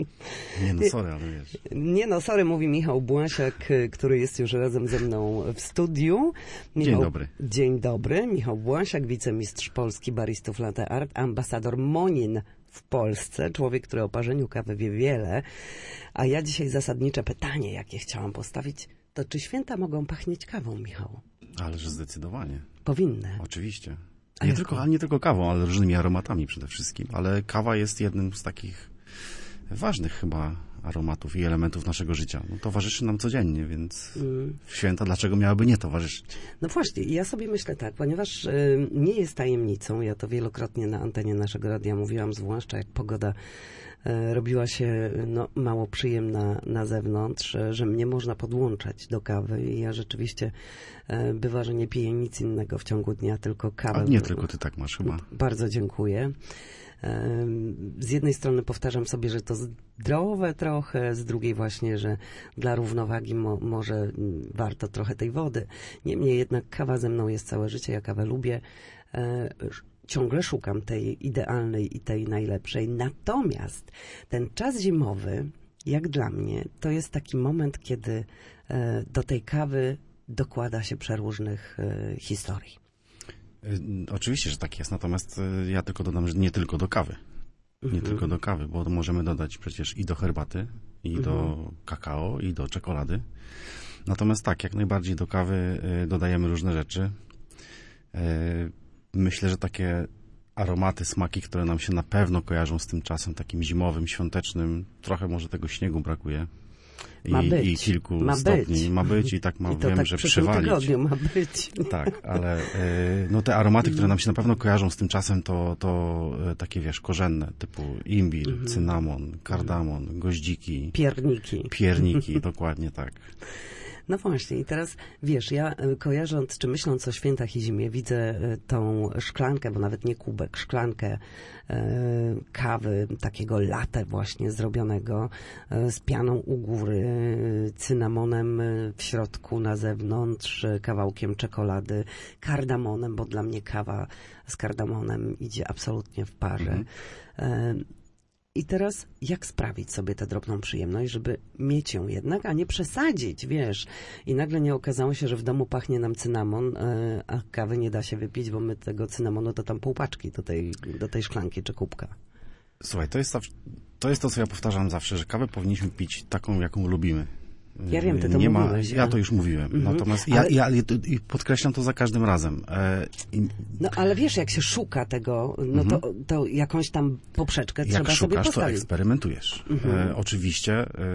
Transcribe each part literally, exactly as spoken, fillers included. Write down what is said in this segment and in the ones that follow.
Nie no, sorry, ale wiesz. Nie no, sorry, mówi Michał Błasiak, który jest już razem ze mną w studiu. Michał, Dzień dobry. Dzień dobry. Michał Błasiak, wicemistrz Polski baristów Latte Art, ambasador Monin w Polsce, człowiek, który o parzeniu kawy wie wiele. A ja dzisiaj zasadnicze pytanie, jakie chciałam postawić, to czy święta mogą pachnieć kawą, Michał? Ależ zdecydowanie. Powinny. Oczywiście. A Nie jaką? tylko, ale nie tylko kawą, ale różnymi aromatami przede wszystkim. Ale kawa jest jednym z takich ważnych chyba aromatów i elementów naszego życia. No, towarzyszy nam codziennie, więc Mm. w święta dlaczego miałaby nie towarzyszyć? No właśnie, ja sobie myślę tak, ponieważ y, nie jest tajemnicą, ja to wielokrotnie na antenie naszego radia mówiłam, zwłaszcza jak pogoda y, robiła się no, mało przyjemna na zewnątrz, y, że mnie można podłączać do kawy i ja rzeczywiście y, bywa, że nie piję nic innego w ciągu dnia, tylko kawę. A nie tylko ty tak masz chyba. Bardzo dziękuję. Z jednej strony powtarzam sobie, że to zdrowe trochę, z drugiej właśnie, że dla równowagi mo, może warto trochę tej wody. Niemniej jednak kawa ze mną jest całe życie, ja kawę lubię. Ciągle szukam tej idealnej i tej najlepszej. Natomiast ten czas zimowy, jak dla mnie, to jest taki moment, kiedy do tej kawy dokłada się przeróżnych historii. Oczywiście, że tak jest, natomiast ja tylko dodam, że nie tylko do kawy. Nie Mhm. tylko do kawy, bo możemy dodać przecież i do herbaty, i Mhm. do kakao, i do czekolady. Natomiast tak, jak najbardziej do kawy y, dodajemy różne rzeczy. Y, myślę, że takie aromaty, smaki, które nam się na pewno kojarzą z tym czasem takim zimowym, świątecznym, trochę może tego śniegu brakuje. I, Ma być. i kilku Ma stopni. być. Ma być i tak ma, I to wiem, tak że w przyszłym przywalić. tygodniu ma być. Tak, ale y, no te aromaty, które nam się na pewno kojarzą z tym czasem, to, to y, takie, wiesz, korzenne, typu imbir, Mhm. cynamon, kardamon, goździki, Pierniki. pierniki, dokładnie tak. No właśnie i teraz, wiesz, ja y, kojarząc, czy myśląc o świętach i zimie, widzę y, tą szklankę, bo nawet nie kubek, szklankę y, kawy, takiego latte właśnie zrobionego y, z pianą u góry, y, cynamonem y, w środku, na zewnątrz, y, kawałkiem czekolady, kardamonem, bo dla mnie kawa z kardamonem idzie absolutnie w parze. Mhm. Y, I teraz jak sprawić sobie tę drobną przyjemność, żeby mieć ją jednak, a nie przesadzić, wiesz. I nagle nie okazało się, że w domu pachnie nam cynamon, yy, a kawy nie da się wypić, bo my tego cynamonu to tam pół paczki do tej, do tej szklanki czy kubka. Słuchaj, to jest, zaw- to jest to, co ja powtarzam zawsze, że kawę powinniśmy pić taką, jaką lubimy. Ja wiem, ty to nie mówiłeś, Ma, ja a- to już mówiłem. Mhm. Natomiast Ale- ja, ja i podkreślam to za każdym razem. E, i, No ale wiesz, jak się szuka tego, no to, to jakąś tam poprzeczkę jak trzeba sobie szukasz, to postawić. eksperymentujesz. Mhm. E, oczywiście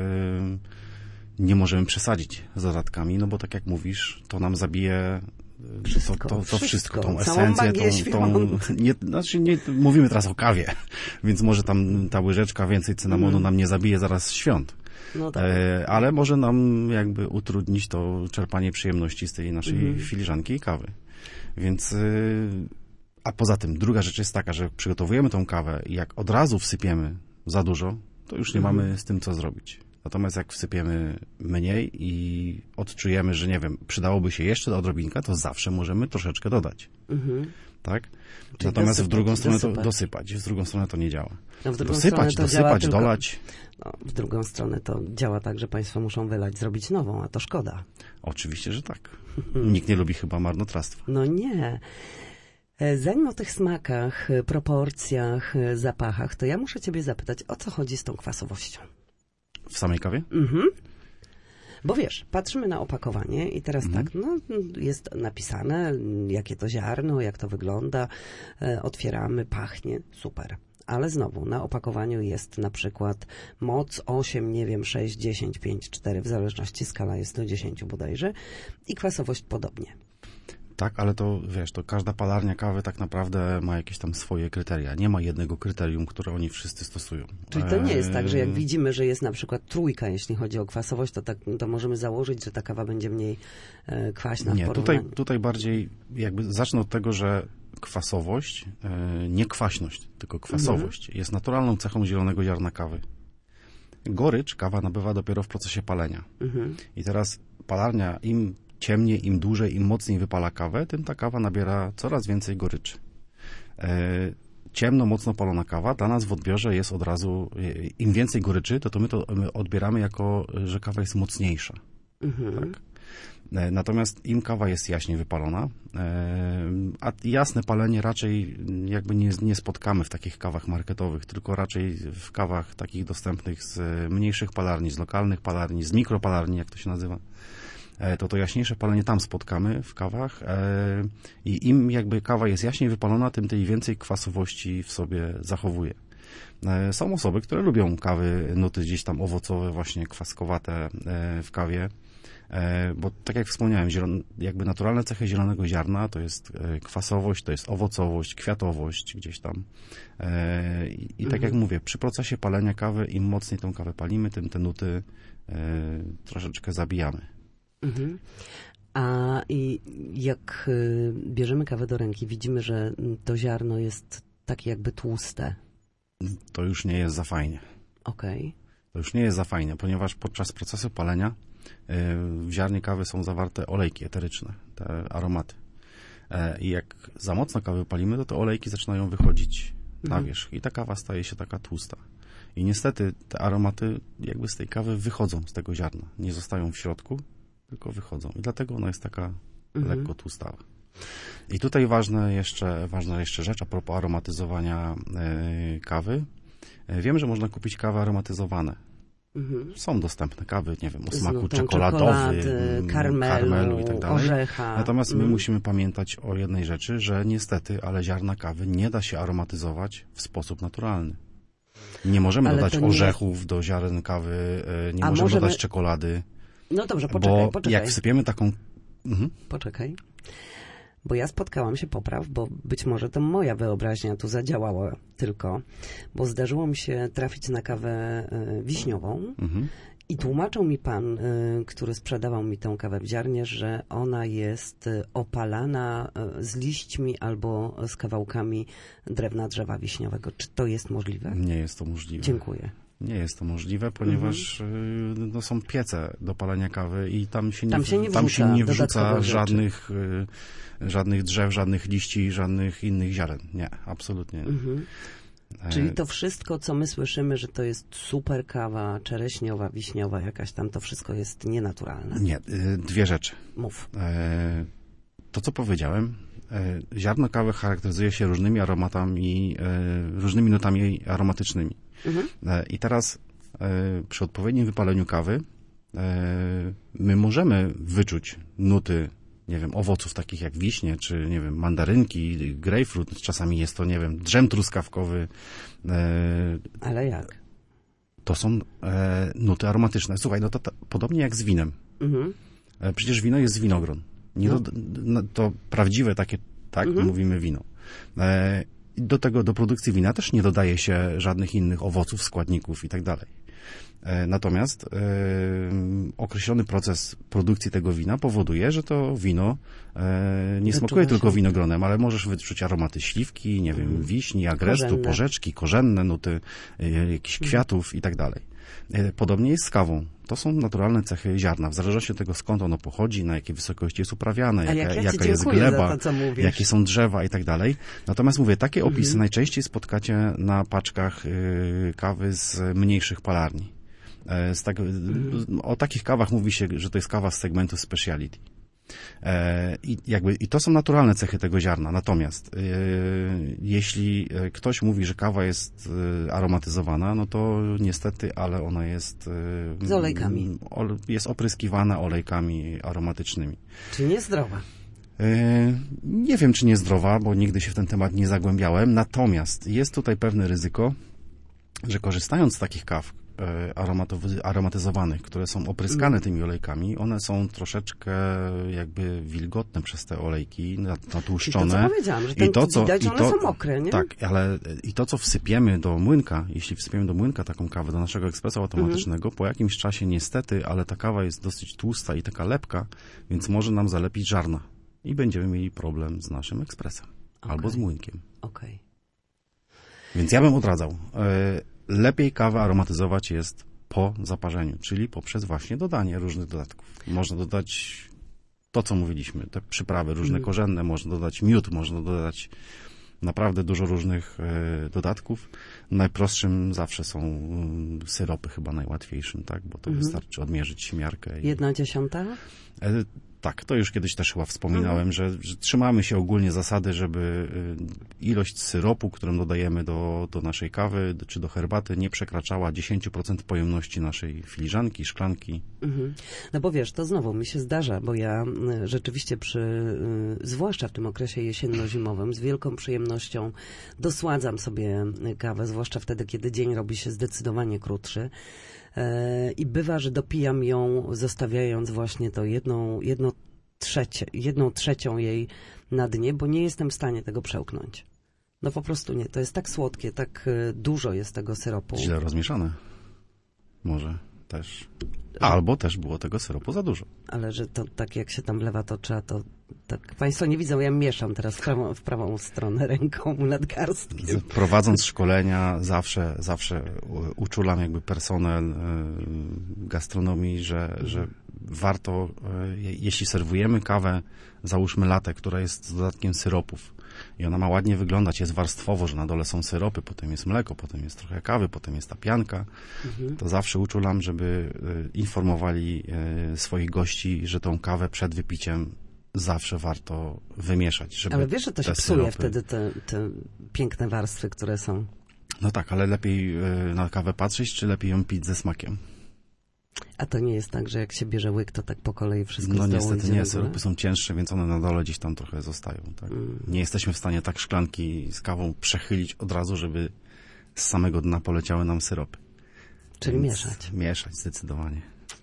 e, nie możemy przesadzić z dodatkami, no bo tak jak mówisz, to nam zabije e, Wszystko, to, to, to wszystko, wszystko. tą Całą esencję, magię tą, tą świąt. nie, znaczy nie, mówimy teraz o kawie, więc może tam ta łyżeczka więcej cynamonu Mhm. nam nie zabije zaraz świąt. No tak. E, ale może nam jakby utrudnić to czerpanie przyjemności z tej naszej Mhm. filiżanki i kawy. Więc, e, a poza tym druga rzecz jest taka, że jak przygotowujemy tą kawę i jak od razu wsypiemy za dużo, to już nie Mhm. mamy z tym co zrobić. Natomiast jak wsypiemy mniej i odczujemy, że nie wiem, przydałoby się jeszcze odrobinkę, to zawsze możemy troszeczkę dodać. Mhm. Tak? Czyli Natomiast w dosypać, drugą stronę dosypać. to dosypać, w drugą stronę to nie działa. No, w drugą Dosypać, stronę to działa dosypać, tylko- dolać. No, w drugą stronę to działa tak, że państwo muszą wylać, zrobić nową, a to szkoda. Oczywiście, że tak. Nikt nie lubi chyba marnotrawstwa. No nie. E, Zanim o tych smakach, e, proporcjach, e, zapachach, to ja muszę ciebie zapytać, o co chodzi z tą kwasowością? W samej kawie? Mhm. Bo wiesz, patrzymy na opakowanie i teraz Mhm. tak, no jest napisane, mm, jakie to ziarno, jak to wygląda, e, otwieramy, pachnie, super. Ale znowu, na opakowaniu jest na przykład moc osiem, nie wiem, sześć, dziesięć, pięć, cztery, w zależności skala jest do dziesięciu bodajże i kwasowość podobnie. Tak, ale to wiesz, to każda palarnia kawy tak naprawdę ma jakieś tam swoje kryteria. Nie ma jednego kryterium, które oni wszyscy stosują. Czyli to nie jest tak, że jak Eee, widzimy, że jest na przykład trójka, jeśli chodzi o kwasowość, to, tak, to możemy założyć, że ta kawa będzie mniej e, kwaśna w Nie, porównaniu. tutaj, tutaj bardziej jakby zacznę od tego, że kwasowość, e, nie kwaśność, tylko kwasowość jest naturalną cechą zielonego ziarna kawy. Gorycz kawa nabywa dopiero w procesie palenia. Mhm. I teraz palarnia im ciemniej, im dłużej, im mocniej wypala kawę, tym ta kawa nabiera coraz więcej goryczy. E, ciemno, mocno palona kawa dla nas w odbiorze jest od razu, im więcej goryczy, to, to my to odbieramy jako, że kawa jest mocniejsza. Mhm. Tak? Natomiast im kawa jest jaśniej wypalona, a jasne palenie raczej jakby nie, nie spotkamy w takich kawach marketowych, tylko raczej w kawach takich dostępnych z mniejszych palarni, z lokalnych palarni, z mikropalarni, jak to się nazywa. To to jaśniejsze palenie tam spotkamy w kawach i im jakby kawa jest jaśniej wypalona, tym tej więcej kwasowości w sobie zachowuje. Są osoby, które lubią kawy, nuty gdzieś tam owocowe, właśnie kwaskowate w kawie, bo tak jak wspomniałem, zielon, jakby naturalne cechy zielonego ziarna to jest kwasowość, to jest owocowość, kwiatowość gdzieś tam. I, i tak mhm. jak mówię, przy procesie palenia kawy, im mocniej tą kawę palimy, tym te nuty troszeczkę zabijamy. Mhm. A i jak bierzemy kawę do ręki, widzimy, że to ziarno jest takie jakby tłuste. To już nie jest za fajnie. Okej. Okay. To już nie jest za fajnie, ponieważ podczas procesu palenia w ziarnie kawy są zawarte olejki eteryczne, te aromaty. I jak za mocno kawę palimy, to te olejki zaczynają wychodzić mhm. na wierzch i ta kawa staje się taka tłusta. I niestety te aromaty jakby z tej kawy wychodzą z tego ziarna. Nie zostają w środku, tylko wychodzą. I dlatego ona jest taka mhm. lekko tłustawa. I tutaj ważne jeszcze, ważna jeszcze rzecz a propos aromatyzowania y, kawy. Wiem, że można kupić kawy aromatyzowane. Mhm. Są dostępne kawy, nie wiem, o smaku czekoladowym, karmelu, karmelu i tak dalej. Orzecha. Natomiast my mhm. musimy pamiętać o jednej rzeczy, że niestety, ale ziarna kawy nie da się aromatyzować w sposób naturalny. Nie możemy ale dodać orzechów nie... do ziaren kawy, nie a możemy, możemy dodać czekolady. No dobrze, poczekaj, bo poczekaj. jak wsypiemy taką... Mhm. Poczekaj. Bo ja spotkałam się, popraw, bo być może to moja wyobraźnia tu zadziałała tylko, bo zdarzyło mi się trafić na kawę wiśniową mhm. i tłumaczył mi pan, który sprzedawał mi tę kawę w ziarnie, że ona jest opalana z liśćmi albo z kawałkami drewna drzewa wiśniowego. Czy to jest możliwe? Nie jest to możliwe. Dziękuję. Nie jest to możliwe, ponieważ mhm. no, są piece do palenia kawy i tam się nie, tam się nie tam wrzuca, się nie wrzuca żadnych, y, żadnych drzew, żadnych liści, żadnych innych ziaren. Nie, absolutnie nie. Mhm. Czyli to wszystko, co my słyszymy, że to jest super kawa czereśniowa, wiśniowa, jakaś tam, to wszystko jest nienaturalne. Nie, y, dwie rzeczy. Mów. E, to, co powiedziałem, e, ziarno kawy charakteryzuje się różnymi aromatami, e, różnymi nutami aromatycznymi. Mhm. I teraz przy odpowiednim wypaleniu kawy my możemy wyczuć nuty, nie wiem, owoców takich jak wiśnie, czy nie wiem, mandarynki, grejpfrut, czasami jest to, nie wiem, drzem truskawkowy. Ale jak? To są nuty aromatyczne. Słuchaj, no to, to podobnie jak z winem. Mhm. Przecież wino jest z winogron. Nie no. do, no, to prawdziwe takie, tak, mhm. mówimy wino. Do tego, do produkcji wina też nie dodaje się żadnych innych owoców, składników i tak dalej. Natomiast e, określony proces produkcji tego wina powoduje, że to wino e, nie smakuje tylko winogronem, ale możesz wyczuć aromaty śliwki, nie wiem, wiśni, agrestu, korzenne. porzeczki, korzenne nuty, e, jakichś kwiatów i tak dalej. E, podobnie jest z kawą. To są naturalne cechy ziarna. W zależności od tego, skąd ono pochodzi, na jakiej wysokości jest uprawiane, jaka, jak ja jaka jest gleba, to, jakie są drzewa i tak dalej. Natomiast mówię, takie opisy mhm. najczęściej spotkacie na paczkach y, kawy z mniejszych palarni. E, z tak, mhm. O takich kawach mówi się, że to jest kawa z segmentu speciality. E, i, jakby, I to są naturalne cechy tego ziarna. Natomiast e, jeśli ktoś mówi, że kawa jest e, aromatyzowana, no to niestety, ale ona jest e, z olejkami. O, jest opryskiwana olejkami aromatycznymi. Czy niezdrowa? E, nie wiem, czy niezdrowa, bo nigdy się w ten temat nie zagłębiałem. Natomiast jest tutaj pewne ryzyko, że korzystając z takich kaw, aromatyzowanych, które są opryskane tymi olejkami, one są troszeczkę jakby wilgotne przez te olejki, natłuszczone. I to, co powiedziałam, że ten, I to, co, widać, i one to, są mokre, nie? Tak, ale i to, co wsypiemy do młynka, jeśli wsypiemy do młynka taką kawę, do naszego ekspresu automatycznego, mm. po jakimś czasie niestety, ale ta kawa jest dosyć tłusta i taka lepka, więc może nam zalepić żarna i będziemy mieli problem z naszym ekspresem okay. albo z młynkiem. Okej. Okay. Więc ja bym odradzał. Y Lepiej kawę aromatyzować jest po zaparzeniu, czyli poprzez właśnie dodanie różnych dodatków. Można dodać to, co mówiliśmy, te przyprawy różne mm. korzenne, można dodać miód, można dodać naprawdę dużo różnych e, dodatków. Najprostszym zawsze są e, syropy, chyba najłatwiejszym, tak? Bo to mhm. wystarczy odmierzyć miarkę. I... Jedna dziesiąta? E, tak, to już kiedyś też chyba wspominałem, mhm. że, że trzymamy się ogólnie zasady, żeby e, ilość syropu, którą dodajemy do, do naszej kawy czy do herbaty, nie przekraczała dziesięć procent pojemności naszej filiżanki, szklanki. Mhm. No bo wiesz, to znowu mi się zdarza, bo ja y, rzeczywiście przy, y, zwłaszcza w tym okresie jesienno-zimowym, z wielką przyjemnością dosładzam sobie kawę, zwłaszcza wtedy, kiedy dzień robi się zdecydowanie krótszy. Y, I bywa, że dopijam ją, zostawiając właśnie to jedną, jedno trzecie, jedną trzecią jej na dnie, bo nie jestem w stanie tego przełknąć. No po prostu nie. To jest tak słodkie, tak y, dużo jest tego syropu. Źle rozmieszane. Może też. Albo też było tego syropu za dużo. Ale że to tak jak się tam wlewa, to trzeba to... Tak, Państwo nie widzą, ja mieszam teraz w prawą, w prawą stronę ręką nadgarstkiem. Prowadząc szkolenia zawsze, zawsze uczulam jakby personel gastronomii, że, że warto, jeśli serwujemy kawę, załóżmy latę, która jest z dodatkiem syropów i ona ma ładnie wyglądać, jest warstwowo, że na dole są syropy, potem jest mleko, potem jest trochę kawy, potem jest ta pianka, mhm. to zawsze uczulam, żeby informowali swoich gości, że tą kawę przed wypiciem zawsze warto wymieszać. Żeby ale wiesz, że to się psuje syropy... wtedy te, te piękne warstwy, które są. No tak, ale lepiej na kawę patrzeć, czy lepiej ją pić ze smakiem? A to nie jest tak, że jak się bierze łyk, to tak po kolei wszystko No z dołu niestety nie, nie, syropy są cięższe, więc one na dole gdzieś tam trochę zostają. Tak? Mm. Nie jesteśmy w stanie tak szklanki z kawą przechylić od razu, żeby z samego dna poleciały nam syropy. Czyli więc mieszać. Mieszać, zdecydowanie.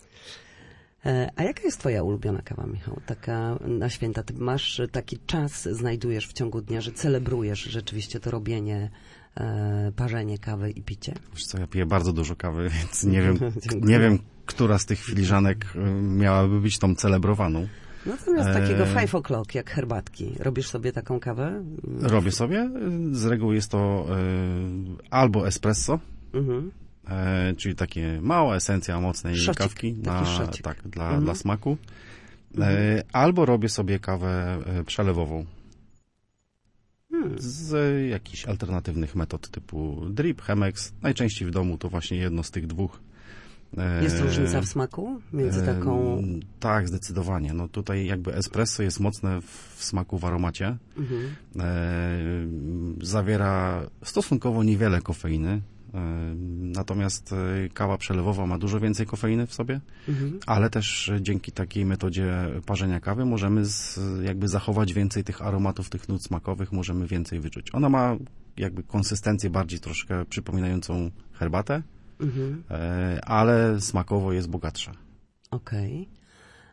A jaka jest twoja ulubiona kawa, Michał? Taka na święta. Ty masz taki czas, znajdujesz w ciągu dnia, że celebrujesz rzeczywiście to robienie, e, parzenie kawy i picie? Wiesz co, ja piję bardzo dużo kawy, więc nie wiem, nie wiem, która z tych filiżanek miałaby być tą celebrowaną. Natomiast e... takiego five o'clock, jak herbatki. Robisz sobie taką kawę? Robię sobie. Z reguły jest to e, albo espresso, mhm. E, czyli takie mała esencja mocnej szocik, kawki na, tak, dla, mhm. dla smaku. E, albo robię sobie kawę przelewową hmm. z jakichś alternatywnych metod typu drip, Chemex. Najczęściej w domu to właśnie jedno z tych dwóch. E, jest różnica w smaku między taką... E, tak, zdecydowanie. No tutaj jakby espresso jest mocne w smaku, w aromacie. Mhm. E, zawiera stosunkowo niewiele kofeiny. Natomiast kawa przelewowa ma dużo więcej kofeiny w sobie, mhm. ale też dzięki takiej metodzie parzenia kawy możemy z, jakby zachować więcej tych aromatów, tych nut smakowych, możemy więcej wyczuć. Ona ma jakby konsystencję bardziej troszkę przypominającą herbatę, mhm. ale smakowo jest bogatsza. Okej. Okay.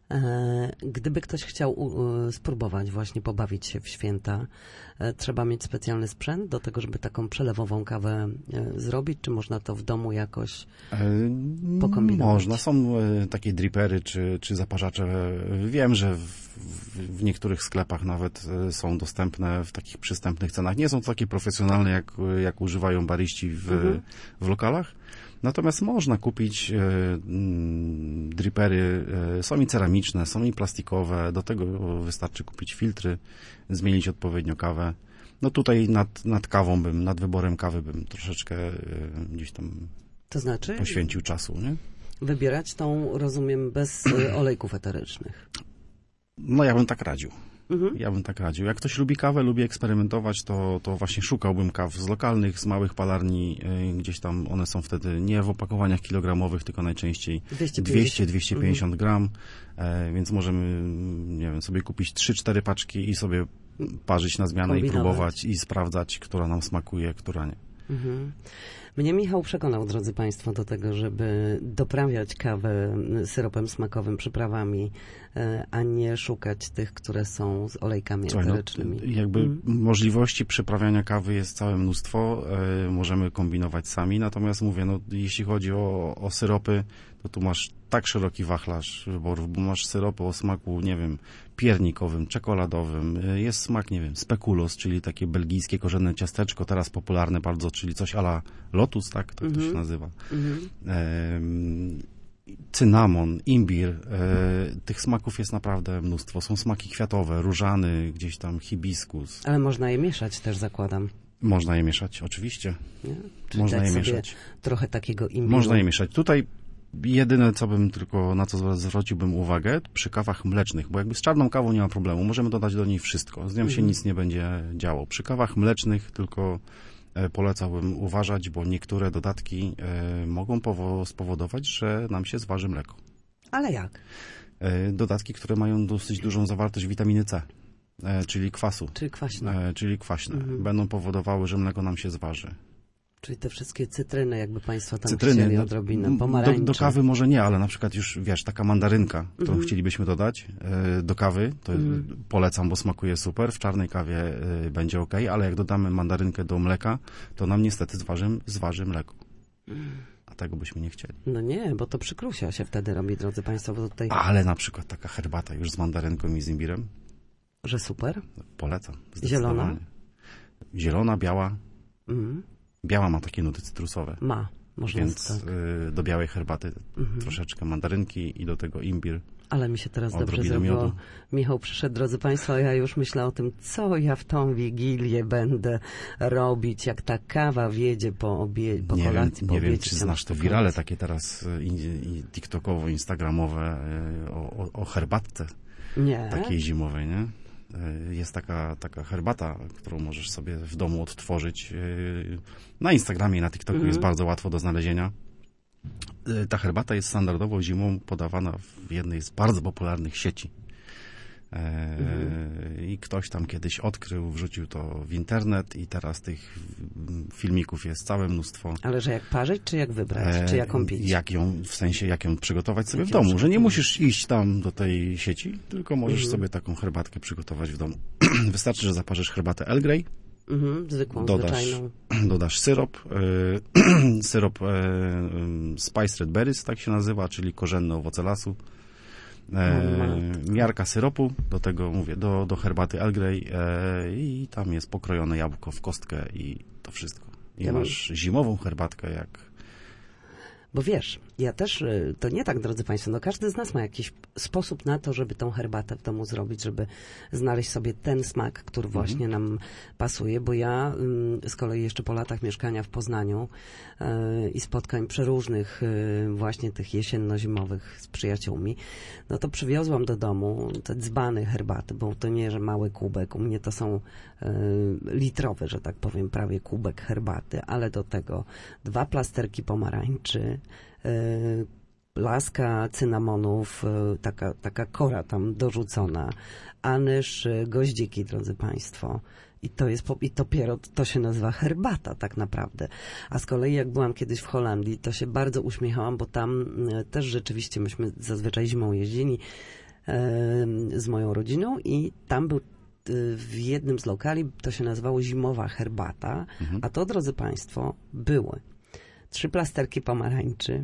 Gdyby ktoś chciał spróbować właśnie pobawić się w święta, trzeba mieć specjalny sprzęt do tego, żeby taką przelewową kawę zrobić, czy można to w domu jakoś pokombinować? Można. Są takie dripery czy, czy zaparzacze. Wiem, że w, w niektórych sklepach nawet są dostępne w takich przystępnych cenach. Nie są to takie profesjonalne, jak, jak używają bariści w, mhm. w lokalach. Natomiast można kupić e, dripery, e, są i ceramiczne, są i plastikowe, do tego wystarczy kupić filtry, zmienić odpowiednio kawę. No tutaj nad, nad kawą bym, nad wyborem kawy bym troszeczkę e, gdzieś tam to znaczy, poświęcił czasu, nie? Wybierać tą, rozumiem, bez olejków eterycznych. No ja bym tak radził. Mhm. Ja bym tak radził. Jak ktoś lubi kawę, lubi eksperymentować, to, to właśnie szukałbym kaw z lokalnych, z małych palarni. Gdzieś tam one są wtedy nie w opakowaniach kilogramowych, tylko najczęściej dwieście do dwustu pięćdziesięciu mhm. gram, e, więc możemy, nie wiem, sobie kupić trzy cztery paczki i sobie parzyć na zmianę i próbować i sprawdzać, która nam smakuje, która nie. Mhm. Mnie Michał przekonał, drodzy Państwo, do tego, żeby doprawiać kawę syropem smakowym, przyprawami, a nie szukać tych, które są z olejkami eterycznymi. No, jakby mm. możliwości przyprawiania kawy jest całe mnóstwo, e, możemy kombinować sami, natomiast mówię, no jeśli chodzi o, o syropy, to tu masz tak szeroki wachlarz wyborów, bo masz syropy o smaku, nie wiem, piernikowym, czekoladowym, jest smak, nie wiem, speculoos, czyli takie belgijskie korzenne ciasteczko, teraz popularne bardzo, czyli coś a la Lotus, tak, to, mm-hmm. to się nazywa. Mm-hmm. E, cynamon, imbir, e, tych smaków jest naprawdę mnóstwo. Są smaki kwiatowe, różany, gdzieś tam hibiskus. Ale można je mieszać też, zakładam. Można je mieszać, oczywiście. Nie? Czyli Można dać je sobie mieszać. trochę takiego imbiru. Można je mieszać. Tutaj jedyne, co bym tylko, na co zwróciłbym uwagę, przy kawach mlecznych, bo jakby z czarną kawą nie ma problemu, możemy dodać do niej wszystko, z nią się Mhm. nic nie będzie działo. Przy kawach mlecznych tylko e, polecałbym uważać, bo niektóre dodatki e, mogą powo- spowodować, że nam się zważy mleko. Ale jak? E, dodatki, które mają dosyć dużą zawartość witaminy C, e, czyli kwasu, Czyli kwaśne. e, czyli kwaśne, Mhm. będą powodowały, że mleko nam się zważy. Czyli te wszystkie cytryny, jakby państwo tam Cytryny, chcieli no, odrobinę, do, pomarańcze. do kawy może nie, ale na przykład już, wiesz, taka mandarynka, którą Mhm. chcielibyśmy dodać e, do kawy, to Mhm. polecam, bo smakuje super, w czarnej kawie e, będzie ok, ale jak dodamy mandarynkę do mleka, to nam niestety zważy, zważy mleko. A tego byśmy nie chcieli. No nie, bo to przykrusia się wtedy robi, drodzy państwo, bo tutaj, Ale na przykład taka herbata już z mandarynką i z imbirem, że super. polecam. Zielona? Zdecydowanie. Zielona, biała. Mhm. Biała ma takie nuty cytrusowe, Ma, można więc tak. y, do białej herbaty Mhm. troszeczkę mandarynki i do tego imbir. Ale mi się teraz dobrze odrobinę zrobiło. miodu. Michał przyszedł, drodzy państwo, a ja już myślę o tym, co ja w tą Wigilię będę robić, jak ta kawa wiedzie po, obie, po nie kolacji, wiem, po nie wiem, obiecie, czy tam znasz te po wirale kolacji. takie teraz y, i, i tiktokowo, instagramowe y, o, o, o herbatce Nie. takiej zimowej, nie? Y, Jest taka, taka herbata, którą możesz sobie w domu odtworzyć. y, Na Instagramie i na TikToku Mhm. jest bardzo łatwo do znalezienia. Y, Ta herbata jest standardowo zimą podawana w jednej z bardzo popularnych sieci. E, Mhm. I ktoś tam kiedyś odkrył, wrzucił to w internet i teraz tych mm, filmików jest całe mnóstwo. Ale że jak parzyć, czy jak wybrać, czy jaką pić? Jak ją, w sensie jak ją przygotować sobie Jak w ją domu, że nie przygotować. musisz iść tam do tej sieci, tylko możesz Mhm. sobie taką herbatkę przygotować w domu. Wystarczy, że zaparzysz herbatę Earl Grey, Mhm, zwykłą, dodasz, zwyczajną. dodasz syrop, y, syrop y, y, Spiced Red Berries, tak się nazywa, czyli korzenne owoce lasu. E, miarka syropu, do tego mówię, do, do herbaty Earl Grey e, i tam jest pokrojone jabłko w kostkę i to wszystko. I Ja bym- masz zimową herbatkę jak... Bo wiesz, ja też, y, to nie tak, drodzy państwo, no każdy z nas ma jakiś sposób na to, żeby tą herbatę w domu zrobić, żeby znaleźć sobie ten smak, który właśnie nam pasuje, bo ja ym, z kolei jeszcze po latach mieszkania w Poznaniu y, i spotkań przeróżnych y, właśnie tych jesienno-zimowych z przyjaciółmi, no to przywiozłam do domu te dzbany herbaty, bo to nie, że mały kubek, u mnie to są y, litrowe, że tak powiem, prawie kubek herbaty, ale do tego dwa plasterki pomarańczy, y, laska cynamonów, y, taka, taka kora tam dorzucona, anyż, y, goździki, drodzy państwo. I to jest, po- i dopiero to się nazywa herbata tak naprawdę. A z kolei jak byłam kiedyś w Holandii, to się bardzo uśmiechałam, bo tam y, też rzeczywiście myśmy zazwyczaj zimą jeździli y, z moją rodziną i tam był y, w jednym z lokali, to się nazywało zimowa herbata, Mhm. a to, drodzy państwo, były trzy plasterki pomarańczy,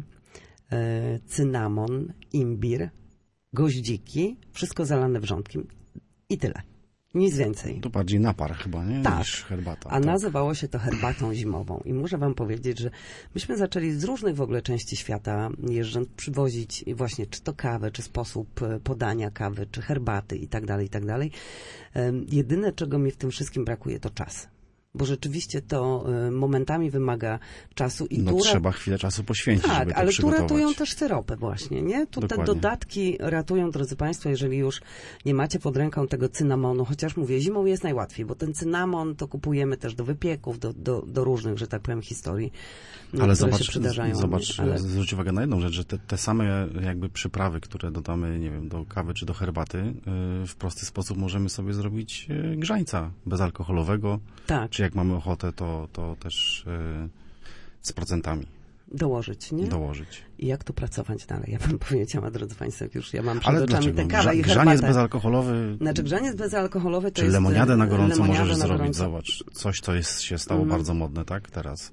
e, cynamon, imbir, goździki, wszystko zalane wrzątkiem i tyle. Nic więcej. To bardziej napar chyba, nie? Tak. Niż herbata. A tak. nazywało się to herbatą zimową. I muszę wam powiedzieć, że myśmy zaczęli z różnych w ogóle części świata jeżdżąc przywozić właśnie czy to kawę, czy sposób e, podania kawy, czy herbaty i tak dalej, i tak dalej. Em, Jedyne, czego mi w tym wszystkim brakuje, to czas. Bo rzeczywiście to e, momentami wymaga czasu i No tu ra- trzeba chwilę czasu poświęcić, tak, żeby to ale tu przygotować. ratują też syropy właśnie, nie? Tu te Dokładnie. dodatki ratują, drodzy państwo, jeżeli już nie macie pod ręką tego cynamonu, chociaż mówię, zimą jest najłatwiej, bo ten cynamon to kupujemy też do wypieków, do, do, do różnych, że tak powiem, historii, no, Ale które zobacz, się przydarzają. zobacz ale... zwróć uwagę na jedną rzecz, że te, te same jakby przyprawy, które dodamy, nie wiem, do kawy czy do herbaty, yy, w prosty sposób możemy sobie zrobić yy, grzańca bezalkoholowego, Tak, czy jak mamy ochotę, to, to też yy, z procentami dołożyć, nie? dołożyć. I jak tu pracować dalej? Ja bym powiedziała, drodzy państwo, jak już ja mam przed Ale oczami dlaczego? tę kawę Grza- i Grzaniec herbatę. bezalkoholowy, Znaczy, grzaniec bezalkoholowy to czy jest... lemoniadę na gorąco lemoniadę możesz na zrobić. gorąco. Zobacz, coś, co jest, się stało Mhm. bardzo modne, tak, teraz.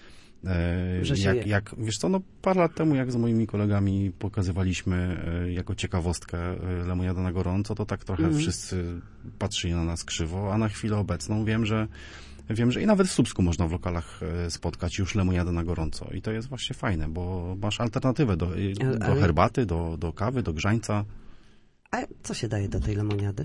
E, Że się je. jak, jak, wiesz co, no parę lat temu, jak z moimi kolegami pokazywaliśmy e, jako ciekawostkę e, lemoniadę na gorąco, to tak trochę Mhm. wszyscy patrzyli na nas krzywo, a na chwilę obecną wiem, że Wiem, że i nawet w Słupsku można w lokalach e, spotkać już lemoniadę na gorąco. I to jest właśnie fajne, bo masz alternatywę do, Ale- do ale- herbaty, do, do kawy, do grzańca. A co się daje do tej lemoniady?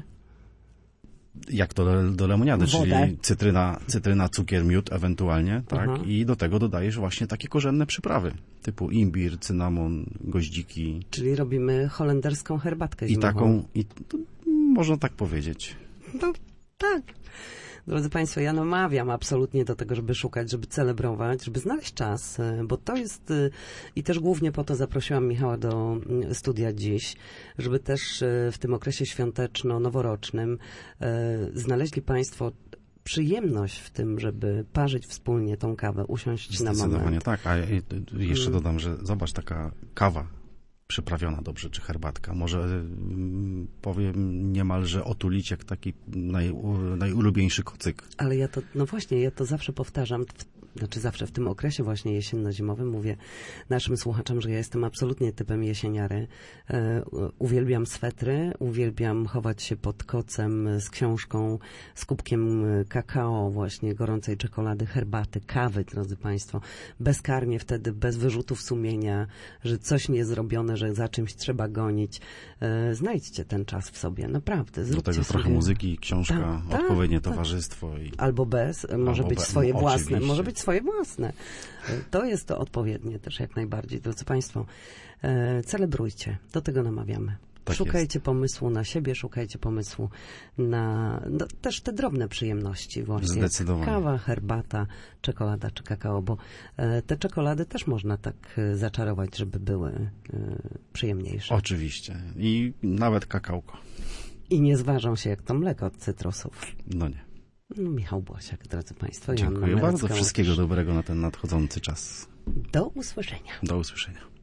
Jak to do, do lemoniady, Wodę. czyli cytryna, cytryna, cukier, miód ewentualnie, tak? Aha. I do tego dodajesz właśnie takie korzenne przyprawy, typu imbir, cynamon, goździki Czyli robimy holenderską herbatkę i zimową. taką, i to, można tak powiedzieć. No tak. Drodzy Państwo, ja namawiam absolutnie do tego, żeby szukać, żeby celebrować, żeby znaleźć czas, e, bo to jest e, i też głównie po to zaprosiłam Michała do mm, studia dziś, żeby też e, w tym okresie świąteczno-noworocznym e, znaleźli Państwo przyjemność w tym, żeby parzyć wspólnie tą kawę, usiąść na Zdecydowanie moment. tak, a i- i jeszcze Mm. dodam, że zobacz, taka kawa przyprawiona dobrze, czy herbatka, może mm, powiem niemalże otulić jak taki naj, u- najulubieńszy kocyk. Ale ja to, no właśnie, ja to zawsze powtarzam, w, znaczy zawsze w tym okresie właśnie jesienno-zimowym mówię naszym słuchaczom, że ja jestem absolutnie typem jesieniary. E, u- uwielbiam swetry, uwielbiam chować się pod kocem z książką, z kubkiem e, kakao, właśnie gorącej czekolady, herbaty, kawy, drodzy Państwo. Bezkarnie wtedy, bez wyrzutów sumienia, że coś nie zrobione, że za czymś trzeba gonić. E, znajdźcie ten czas w sobie, naprawdę. Do Zróbcie tego trochę sobie... muzyki, książka, Tak, tak, odpowiednie tak. towarzystwo i Albo bez, może Albo być be- swoje no, własne, oczywiście. może być swoje własne. To jest to odpowiednie też jak najbardziej. Drodzy Państwo, e, celebrujcie, do tego namawiamy. Tak Szukajcie pomysłu na siebie, szukajcie pomysłu na no, też te drobne przyjemności właśnie. Zdecydowanie. Kawa, herbata, czekolada czy kakao, bo e, te czekolady też można tak e, zaczarować, żeby były e, przyjemniejsze. oczywiście. I nawet kakałko. I nie zważą się jak to mleko od cytrusów. No nie. No, Michał Błasiak, drodzy Państwo. Joanna Dziękuję bardzo. Merecka-Łotysz. Wszystkiego dobrego na ten nadchodzący czas. Do usłyszenia. Do usłyszenia.